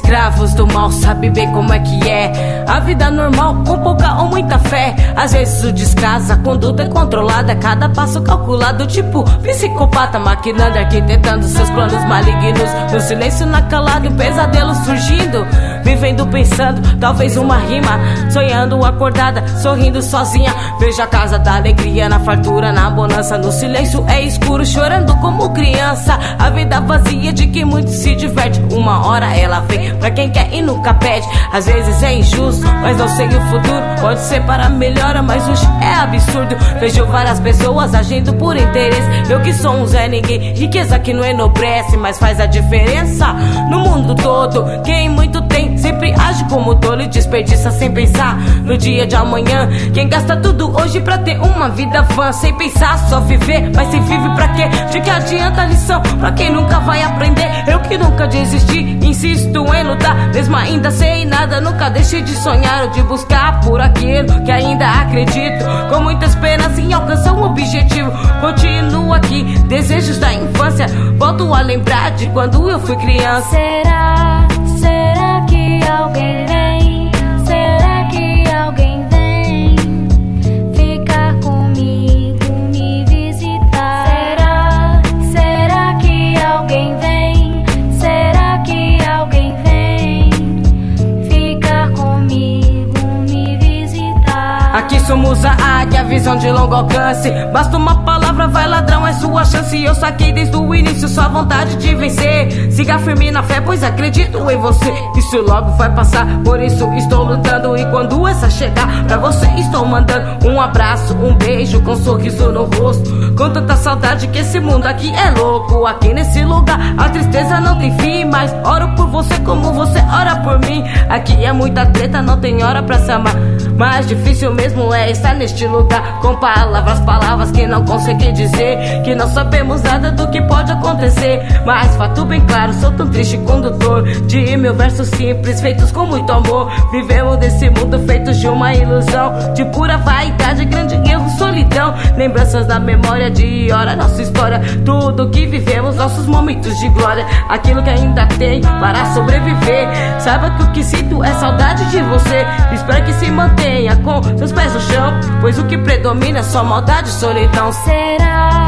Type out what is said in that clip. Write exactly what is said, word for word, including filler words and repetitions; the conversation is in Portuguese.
escravos do mal, sabe bem como é que é a vida normal, com pouca ou muita fé. Às vezes o descaso, a conduta é controlada, cada passo calculado, tipo psicopata, maquinando, arquitetando seus planos malignos. No silêncio, na calada, um pesadelo surgindo, vivendo, pensando, talvez uma rima, sonhando acordada, sorrindo sozinha. Vejo a casa da alegria, na fartura, na bonança. No silêncio é escuro, chorando como criança. A vida vazia de quem muito se diverte. Uma hora ela vem pra quem quer e nunca pede. Às vezes é injusto, mas não sei o futuro. Pode ser para melhora, mas hoje é absurdo. Vejo várias pessoas agindo por interesse. Eu que sou um Zé Ninguém, riqueza que não enobrece, mas faz a diferença no mundo todo. Quem muito tem sempre age como tolo e desperdiça sem pensar no dia de amanhã. Quem gasta tudo hoje pra ter uma vida vã, sem pensar, só viver, mas se vive pra quê? De que adianta a lição pra quem nunca vai aprender? Eu que nunca desisti, insisto em lutar, mesmo ainda sem nada, nunca deixei de sonhar ou de buscar por aquilo que ainda acredito. Com muitas penas em alcançar um objetivo, continuo aqui, desejos da infância, volto a lembrar de quando eu fui criança. Será, será que alguém vem? Será que alguém vem ficar comigo, me visitar? Será, será que alguém vem? Será que alguém vem ficar comigo, me visitar? Aqui somos a águia, visão de longo alcance. Basta uma palavra, vai ladrão, é sua chance. Eu saquei desde o início sua vontade de vencer. Siga firme na fé, pois acredito em você. Isso logo vai passar, por isso estou lutando. E quando essa chegar, pra você estou mandando um abraço, um beijo com um sorriso no rosto. Com tanta saudade que esse mundo aqui é louco. Aqui nesse lugar a tristeza não tem fim, mas oro por você como você ora por mim. Aqui é muita treta, não tem hora pra se amar. Mais difícil mesmo é estar neste lugar, com palavras, palavras que não consegui dizer, que não sabemos nada do que pode acontecer. Mas fato bem claro, sou tão triste condutor de mil versos simples, feitos com muito amor. Vivemos desse mundo feitos de uma ilusão, de pura vaidade, grande erro, solidão. Lembranças da memória de hora, nossa história, tudo que vivemos, nossos momentos de glória. Aquilo que ainda tem para sobreviver. Saiba que o que sinto é saudade de você. Espero que se mantenha com seus pés no chão, pois o que predomina é só maldade e solidão. Será